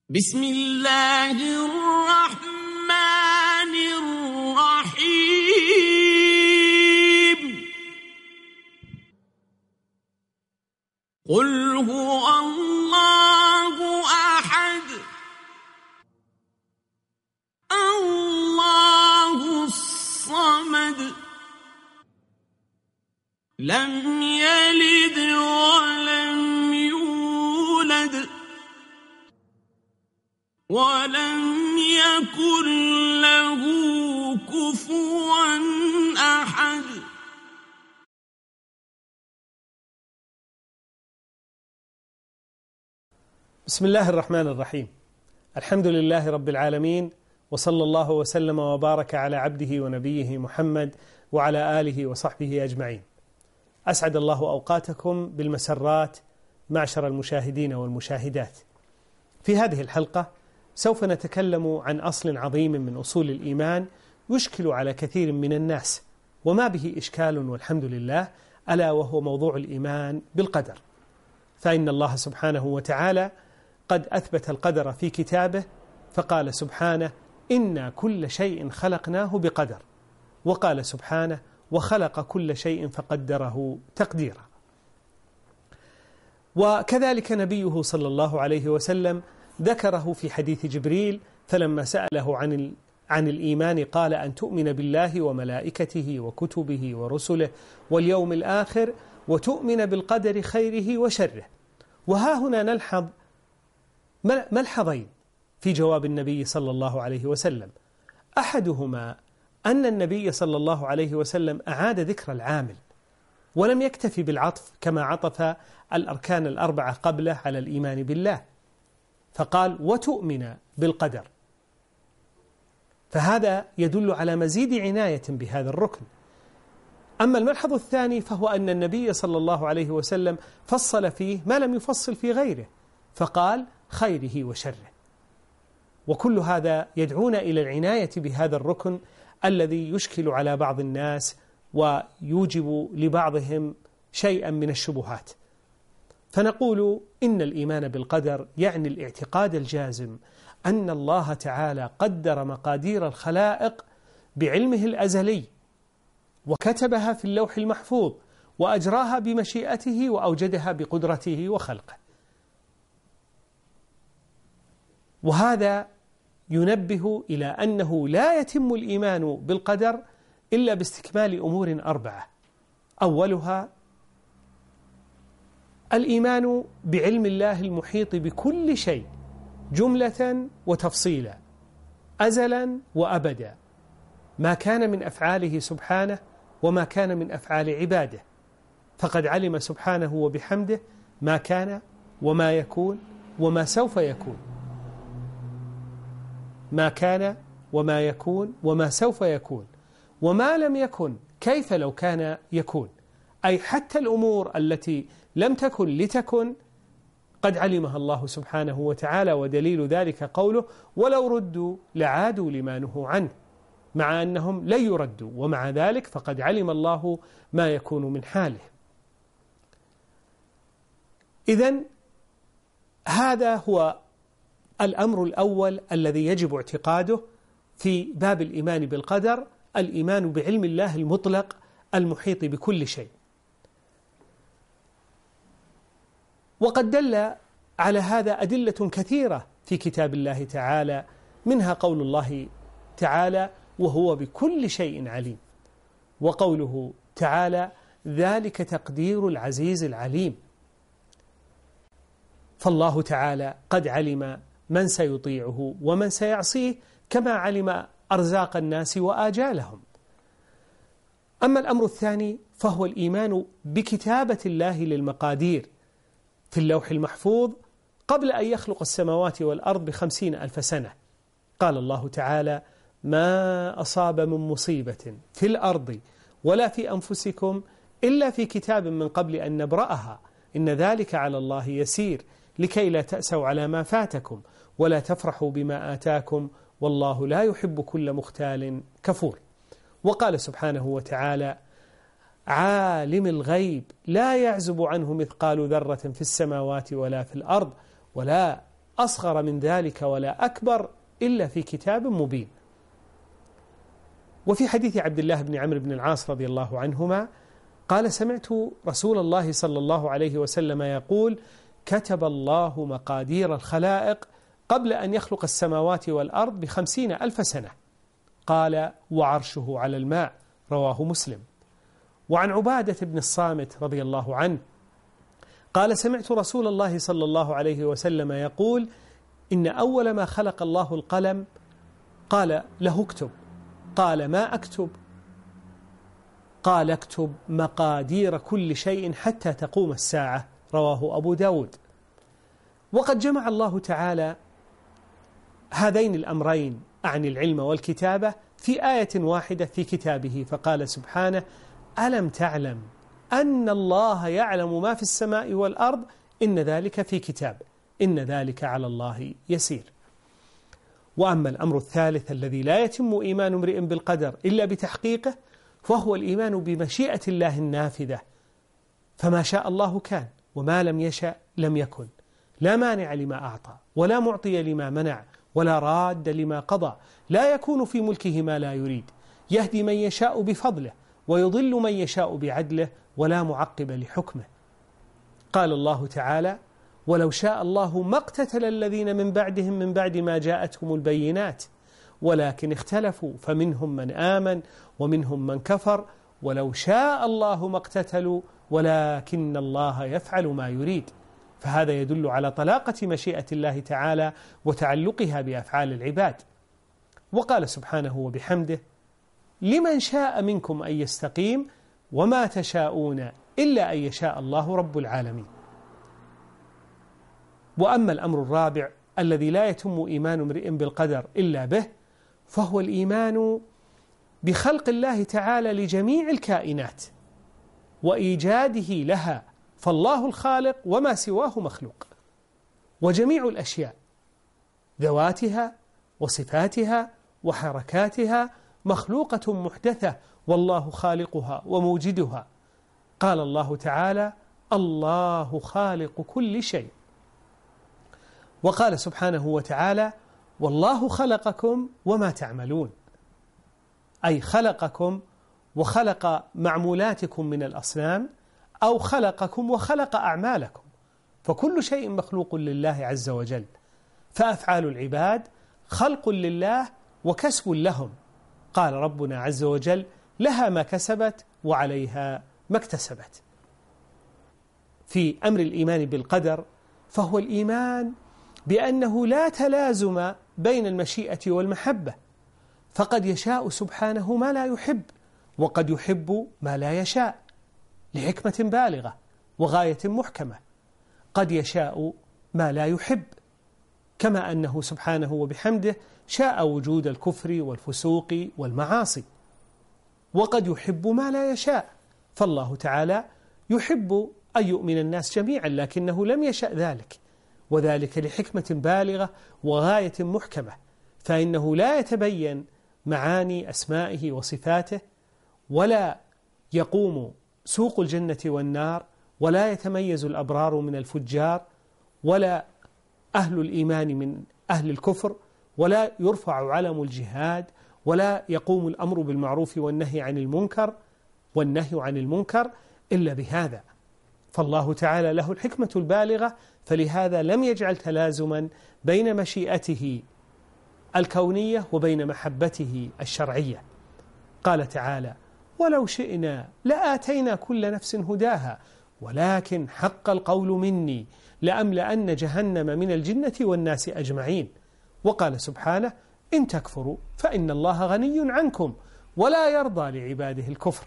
بسم الله الرحمن الرحيم قل هو الله أحد الله الصمد لم يلد ولم يولد ولم يكن له كفوا أحد. بسم الله الرحمن الرحيم. الحمد لله رب العالمين، وصلى الله وسلم وبارك على عبده ونبيه محمد وعلى آله وصحبه أجمعين. أسعد الله أوقاتكم بالمسرات معشر المشاهدين والمشاهدات. في هذه الحلقة سوف نتكلم عن أصل عظيم من أصول الإيمان يشكل على كثير من الناس وما به إشكال والحمد لله، ألا وهو موضوع الإيمان بالقدر. فإن الله سبحانه وتعالى قد أثبت القدر في كتابه، فقال سبحانه: إنا كل شيء خلقناه بقدر، وقال سبحانه: وخلق كل شيء فقدره تقديرا. وكذلك نبيه صلى الله عليه وسلم ذكره في حديث جبريل، فلما سأله عن الإيمان قال: أن تؤمن بالله وملائكته وكتبه ورسله واليوم الآخر وتؤمن بالقدر خيره وشره. وها هنا نلحظ ملحظين في جواب النبي صلى الله عليه وسلم. أحدهما أن النبي صلى الله عليه وسلم أعاد ذكر العامل، ولم يكتفي بالعطف كما عطف الأركان الأربعة قبله على الإيمان بالله، فقال: وتؤمن بالقدر. فهذا يدل على مزيد عناية بهذا الركن. أما الملحظ الثاني فهو أن النبي صلى الله عليه وسلم فصل فيه ما لم يفصل في غيره، فقال: خيره وشره. وكل هذا يدعونا إلى العناية بهذا الركن الذي يشكل على بعض الناس ويوجب لبعضهم شيئا من الشبهات. فنقول إن الإيمان بالقدر يعني الاعتقاد الجازم أن الله تعالى قدر مقادير الخلائق بعلمه الأزلي، وكتبها في اللوح المحفوظ، وأجراها بمشيئته، وأوجدها بقدرته وخلقه. وهذا ينبه إلى أنه لا يتم الإيمان بالقدر إلا باستكمال أمور أربعة. أولها الإيمان بعلم الله المحيط بكل شيء جملة وتفصيلا، أزلا وأبدا، ما كان من أفعاله سبحانه وما كان من أفعال عباده، فقد علم سبحانه وبحمده ما كان وما يكون وما سوف يكون، ما كان وما يكون وما سوف يكون، وما لم يكن كيف لو كان يكون، أي حتى الأمور التي لم تكن لتكن قد علمها الله سبحانه وتعالى. ودليل ذلك قوله: ولو ردوا لعادوا لما نهوا عنه، مع أنهم لن يردوا، ومع ذلك فقد علم الله ما يكون من حاله. إذن هذا هو الأمر الأول الذي يجب اعتقاده في باب الإيمان بالقدر، الإيمان بعلم الله المطلق المحيط بكل شيء. وقد دل على هذا أدلة كثيرة في كتاب الله تعالى، منها قول الله تعالى: وهو بكل شيء عليم، وقوله تعالى: ذلك تقدير العزيز العليم. فالله تعالى قد علم من سيطيعه ومن سيعصيه، كما علم أرزاق الناس وآجالهم. أما الأمر الثاني فهو الإيمان بكتابة الله للمقادير في اللوح المحفوظ قبل أن يخلق السماوات والأرض ب50,000 سنة. قال الله تعالى: ما أصاب من مصيبة في الأرض ولا في أنفسكم إلا في كتاب من قبل أن نبرأها إن ذلك على الله يسير لكي لا تأسوا على ما فاتكم ولا تفرحوا بما آتاكم والله لا يحب كل مختال كفور. وقال سبحانه وتعالى: عالم الغيب لا يعزب عنه مثقال ذرة في السماوات ولا في الأرض ولا أصغر من ذلك ولا أكبر إلا في كتاب مبين. وفي حديث عبد الله بن عمرو بن العاص رضي الله عنهما قال: سمعت رسول الله صلى الله عليه وسلم يقول: كتب الله مقادير الخلائق قبل أن يخلق السماوات والأرض ب50,000 سنة. قال: وعرشه على الماء. رواه مسلم. وعن عبادة بن الصامت رضي الله عنه قال: سمعت رسول الله صلى الله عليه وسلم يقول: إن أول ما خلق الله القلم. قال له: اكتب. قال: ما أكتب؟ قال: اكتب مقادير كل شيء حتى تقوم الساعة. رواه أبو داود. وقد جمع الله تعالى هذين الأمرين عن العلم والكتابة في آية واحدة في كتابه، فقال سبحانه: ألم تعلم أن الله يعلم ما في السماء والأرض إن ذلك في كتاب إن ذلك على الله يسير. وأما الأمر الثالث الذي لا يتم إيمان امرئ بالقدر إلا بتحقيقه، فهو الإيمان بمشيئة الله النافذة، فما شاء الله كان وما لم يشأ لم يكن، لا مانع لما أعطى ولا معطي لما منع ولا راد لما قضى، لا يكون في ملكه ما لا يريد، يهدي من يشاء بفضله ويضل من يشاء بعدله ولا معقب لحكمه. قال الله تعالى: ولو شاء الله ما اقتتل الذين من بعدهم من بعد ما جاءتهم البينات ولكن اختلفوا فمنهم من آمن ومنهم من كفر ولو شاء الله ما اقتتلوا ولكن الله يفعل ما يريد. فهذا يدل على طلاقة مشيئة الله تعالى وتعلقها بأفعال العباد. وقال سبحانه وبحمده: لمن شاء منكم أن يستقيم وما تشاءون إلا أن يشاء الله رب العالمين. وأما الأمر الرابع الذي لا يتم إيمان امرئ بالقدر إلا به، فهو الإيمان بخلق الله تعالى لجميع الكائنات وإيجاده لها، فالله الخالق وما سواه مخلوق، وجميع الأشياء ذواتها وصفاتها وحركاتها مخلوقة محدثة والله خالقها وموجدها. قال الله تعالى: الله خالق كل شيء. وقال سبحانه وتعالى: والله خلقكم وما تعملون، أي خلقكم وخلق معمولاتكم من الأصنام، أو خلقكم وخلق أعمالكم، فكل شيء مخلوق لله عز وجل، فأفعال العباد خلق لله وكسب لهم. قال ربنا عز وجل: لها ما كسبت وعليها ما اكتسبت. في أمر الإيمان بالقدر، فهو الإيمان بأنه لا تلازم بين المشيئة والمحبة، فقد يشاء سبحانه ما لا يحب، وقد يحب ما لا يشاء لحكمة بالغة وغاية محكمة. قد يشاء ما لا يحب، كما أنه سبحانه وبحمده شاء وجود الكفر والفسوق والمعاصي. وقد يحب ما لا يشاء، فالله تعالى يحب أن يؤمن الناس جميعا لكنه لم يشأ ذلك، وذلك لحكمة بالغة وغاية محكمة، فإنه لا يتبين معاني أسمائه وصفاته، ولا يقوم سوق الجنة والنار، ولا يتميز الأبرار من الفجار، ولا أهل الإيمان من أهل الكفر، ولا يرفع علم الجهاد، ولا يقوم الأمر بالمعروف والنهي عن المنكر إلا بهذا. فالله تعالى له الحكمة البالغة، فلهذا لم يجعل تلازما بين مشيئته الكونية وبين محبته الشرعية. قال تعالى: ولو شئنا لآتينا كل نفس هداها ولكن حق القول مني لأملأن جهنم من الجنة والناس أجمعين. وقال سبحانه: إن تكفروا فإن الله غني عنكم ولا يرضى لعباده الكفر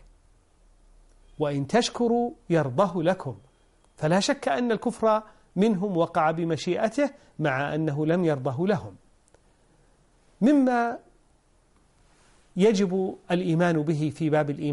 وإن تشكروا يرضه لكم. فلا شك أن الكفر منهم وقع بمشيئته مع أنه لم يرضه لهم. مما يجب الإيمان به في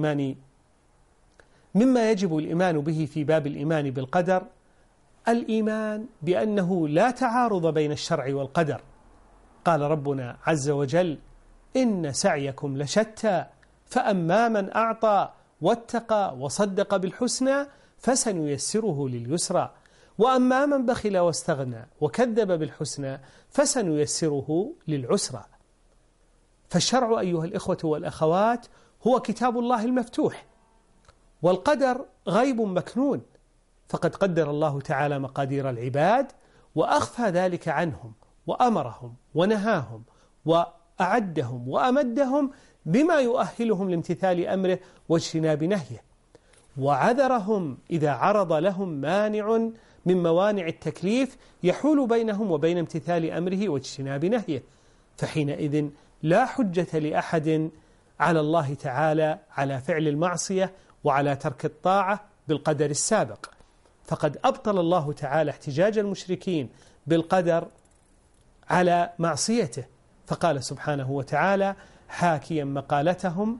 باب الإيمان بالقدر الإيمان بأنه لا تعارض بين الشرع والقدر. قال ربنا عز وجل: إن سعيكم لشتى فأما من أعطى واتقى وصدق بالحسنى فسنيسره لليسرى وأما من بخل واستغنى وكذب بالحسنى فسنيسره للعسرى. فالشرع أيها الإخوة والأخوات هو كتاب الله المفتوح، والقدر غيب مكنون، فقد قدر الله تعالى مقادير العباد وأخفى ذلك عنهم وأمرهم ونهاهم وأعدهم وأمدهم بما يؤهلهم لامتثال أمره واجتناب نهيه، وعذرهم إذا عرض لهم مانع من موانع التكليف يحول بينهم وبين امتثال أمره واجتناب نهيه، فحينئذ لا حجة لأحد على الله تعالى على فعل المعصية وعلى ترك الطاعة بالقدر السابق. فقد أبطل الله تعالى احتجاج المشركين بالقدر على معصيته، فقال سبحانه وتعالى حاكيا مقالتهم: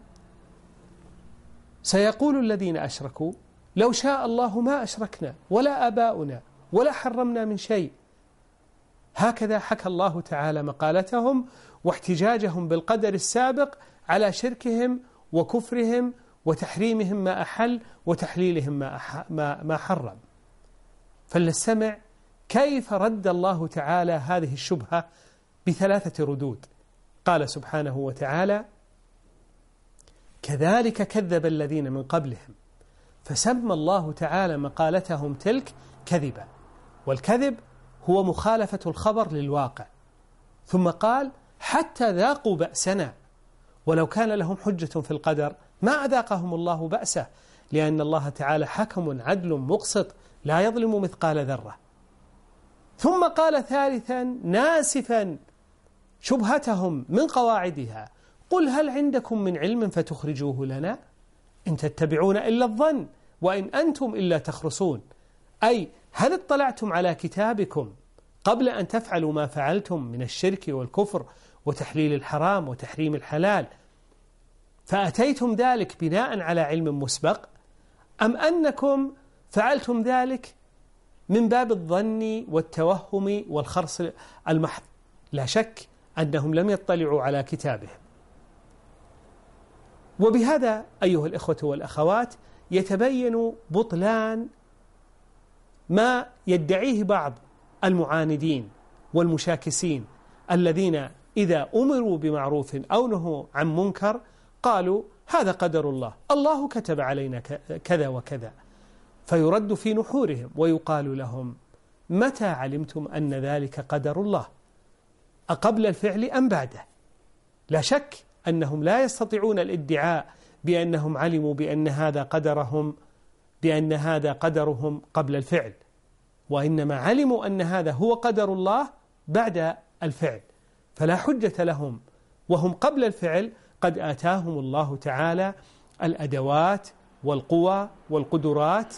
سيقول الذين أشركوا لو شاء الله ما أشركنا ولا آباؤنا ولا حرمنا من شيء. هكذا حكى الله تعالى مقالتهم واحتجاجهم بالقدر السابق على شركهم وكفرهم وتحريمهم ما أحل وتحليلهم ما حرم. فلنستمع كيف رد الله تعالى هذه الشبهة بثلاثة ردود. قال سبحانه وتعالى: كذلك كذب الذين من قبلهم، فسمى الله تعالى مقالتهم تلك كذبا، والكذب هو مخالفة الخبر للواقع. ثم قال: حتى ذاقوا بأسنا، ولو كان لهم حجة في القدر ما أذاقهم الله بأسه، لأن الله تعالى حكم عدل مقسط لا يظلم مثقال ذرة. ثم قال ثالثا ناسفا شبهتهم من قواعدها: قل هل عندكم من علم فتخرجوه لنا؟ إن تتبعون إلا الظن وإن أنتم إلا تخرصون. أي هل اطلعتم على كتابكم قبل أن تفعلوا ما فعلتم من الشرك والكفر وتحليل الحرام وتحريم الحلال، فأتيتم ذلك بناء على علم مسبق، أم أنكم فعلتم ذلك من باب الظن والتوهم والخرص المحض؟ لا شك أنهم لم يطلعوا على كتابهم. وبهذا أيها الإخوة والأخوات يتبين بطلان ما يدعيه بعض المعاندين والمشاكسين الذين إذا أمروا بمعروف أو نهوا عن منكر قالوا هذا قدر الله، الله كتب علينا كذا وكذا، فيرد في نحورهم ويقال لهم: متى علمتم أن ذلك قدر الله؟ أقبل الفعل أم بعده؟ لا شك أنهم لا يستطيعون الادعاء بأنهم علموا بأن هذا قدرهم قبل الفعل، وإنما علموا أن هذا هو قدر الله بعد الفعل، فلا حجة لهم وهم قبل الفعل قد آتاهم الله تعالى الأدوات والقوى والقدرات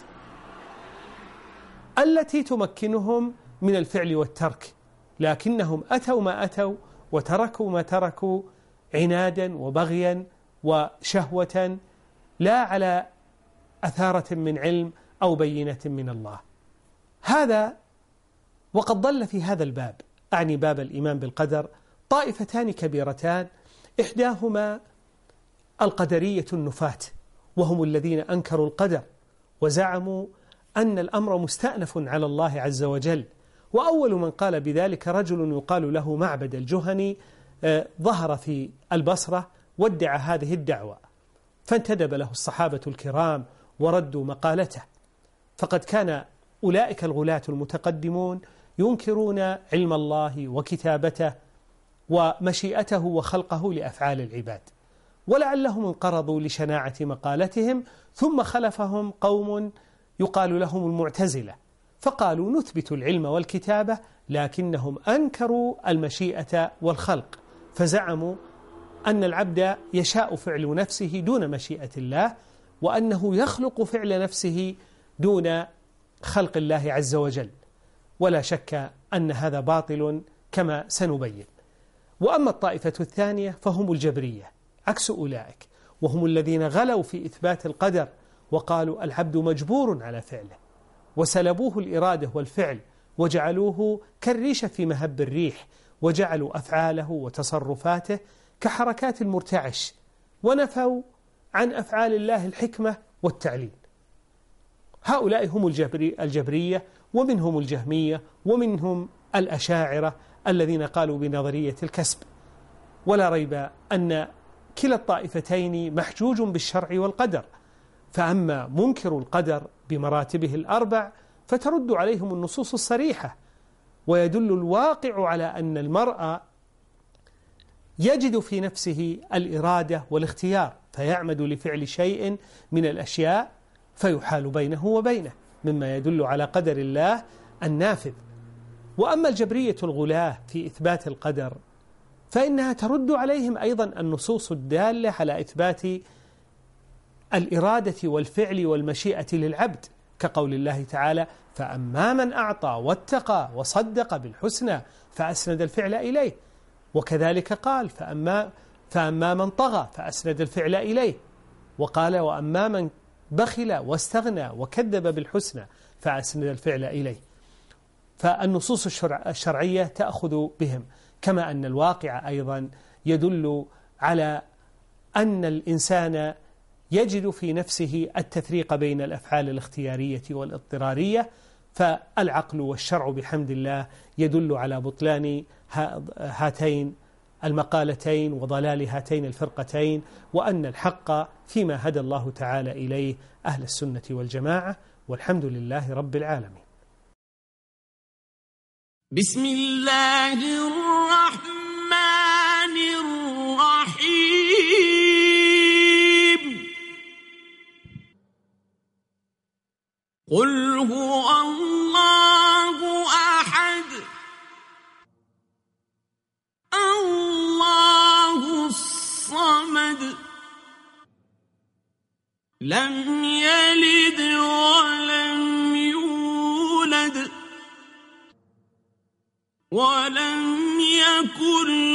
التي تمكنهم من الفعل والترك، لكنهم أتوا ما أتوا وتركوا ما تركوا عنادا وبغيا وشهوة، لا على أثارة من علم أو بينة من الله. هذا وقد ضل في هذا الباب، أعني باب الإيمان بالقدر، طائفتان كبيرتان، إحداهما القدرية النفاة، وهم الذين أنكروا القدر وزعموا أن الأمر مستأنف على الله عز وجل. وأول من قال بذلك رجل يقال له معبد الجهني، ظهر في البصرة وادعى هذه الدعوة، فانتدب له الصحابة الكرام وردوا مقالته. فقد كان أولئك الغلاة المتقدمون ينكرون علم الله وكتابته ومشيئته وخلقه لأفعال العباد، ولعلهم انقرضوا لشناعة مقالتهم، ثم خلفهم قوم يقال لهم المعتزلة، فقالوا نثبت العلم والكتابة، لكنهم أنكروا المشيئة والخلق، فزعموا أن العبد يشاء فعل نفسه دون مشيئة الله، وأنه يخلق فعل نفسه دون خلق الله عز وجل، ولا شك أن هذا باطل كما سنبين. وأما الطائفة الثانية فهم الجبرية عكس أولئك، وهم الذين غلوا في إثبات القدر وقالوا العبد مجبور على فعله، وسلبوه الإرادة والفعل وجعلوه كالريشة في مهب الريح، وجعلوا أفعاله وتصرفاته كحركات المرتعش، ونفوا عن أفعال الله الحكمة والتعليل. هؤلاء هم الجبرية، ومنهم الجهمية ومنهم الأشاعرة الذين قالوا بنظرية الكسب. ولا ريب أن كلا الطائفتين محجوج بالشرع والقدر، فأما منكر القدر بمراتبه الأربع فترد عليهم النصوص الصريحة، ويدل الواقع على أن المرء يجد في نفسه الإرادة والاختيار، فيعمد لفعل شيء من الأشياء فيحال بينه وبينه، مما يدل على قدر الله النافذ. وأما الجبرية الغلاة في إثبات القدر فإنها ترد عليهم أيضا النصوص الدالة على إثبات الإرادة والفعل والمشيئة للعبد، كقول الله تعالى: فأما من أعطى واتقى وصدق بالحسنى فأسند الفعل إليه. وكذلك قال: فأما من طغى فأسند الفعل إليه. وقال: وأما من بخل واستغنى وكذب بالحسنى فأسند الفعل إليه. فالنصوص الشرعية تأخذ بهم، كما أن الواقع أيضا يدل على أن الإنسان يجد في نفسه التفريق بين الأفعال الاختيارية والاضطرارية، فالعقل والشرع بحمد الله يدل على بطلان هاتين المقالتين وضلال هاتين الفرقتين، وأن الحق فيما هدى الله تعالى إليه أهل السنة والجماعة، والحمد لله رب العالمين. بسم الله الرحمن الرحيم. قل هو الله أحد الله الصمد لم يلد ولم يولد ولم يكن